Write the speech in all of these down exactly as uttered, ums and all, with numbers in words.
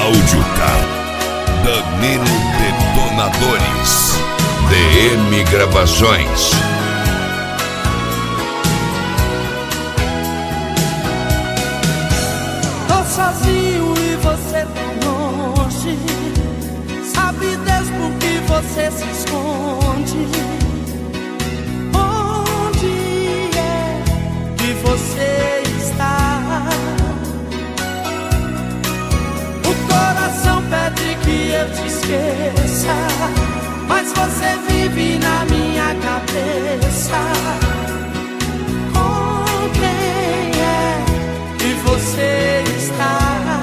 Audiocar, Danilo Detonadores, D M Gravações. Tô sozinho e você tão longe. Sabe Deus por que você se esconde? Onde é que você está? O coração pede que eu te esqueça, mas você vive na minha cabeça. Com quem é que você está?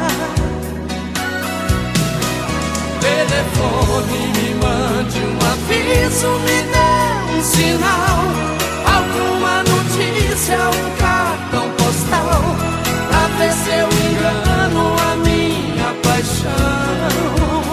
Telefone, me mande um aviso, me dê um sinal, alguma notícia, um cartão postal, pra ver se eu engano a minha paixão.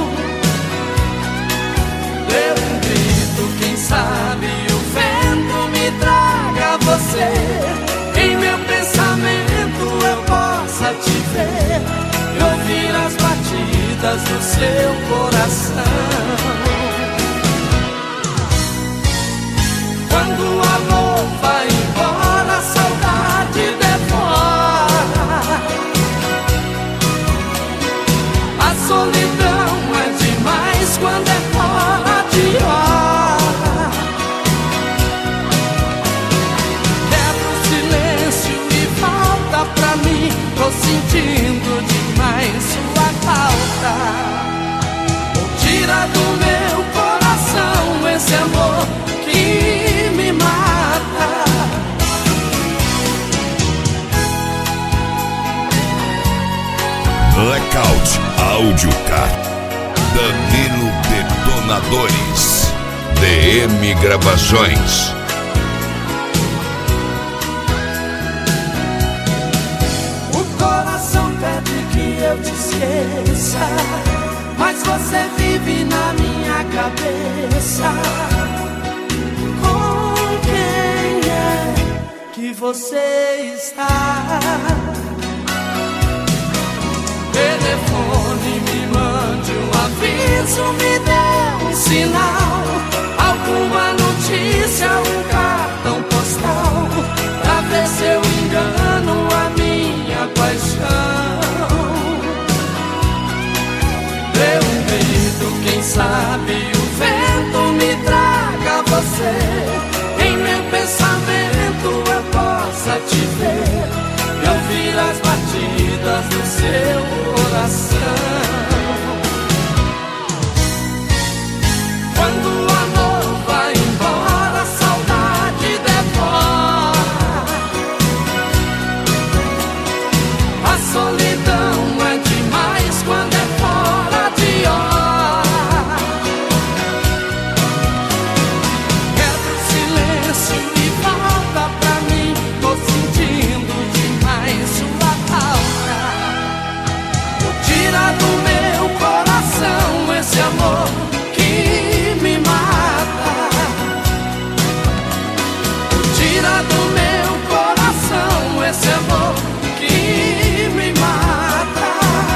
Dê um grito, quem sabe o vento me traga você, em meu pensamento eu possa te ver e ouvir as batidas do seu coração. Quando o amor vai embora, a saudade devora. A solidão é demais quando é fora de hora. Quebra o silêncio e volta pra mim, tô sentindo demais sua falta. Tira do meu coração esse amor que me mata. Blackout Audiocar, Danilo Detonadores, D M Gravações. O coração pede que eu te esqueça, mas você vive na minha cabeça. Com quem é que você está? Telefone, me mande um aviso, me dê um sinal, alguma notícia, um cartão postal, pra ver se eu engano a minha paixão. Dê um grito, quem sabe o vento me traga você, em meu pensamento eu possa te ver e ouvir as batidas do seu coração. Quando o amor vai embora, a saudade devora. A solidão é demais quando é fora de hora. Quebra o silêncio e volta pra mim, tô sentindo demais sua falta. Tira do meu coração esse amor que me mata. Tira do meu coração esse amor que me mata.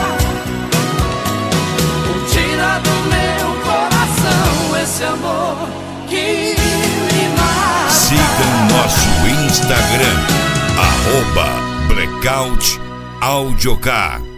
Tira do meu coração esse amor que me mata. Siga no nosso Instagram, arroba Blackout Audiocar.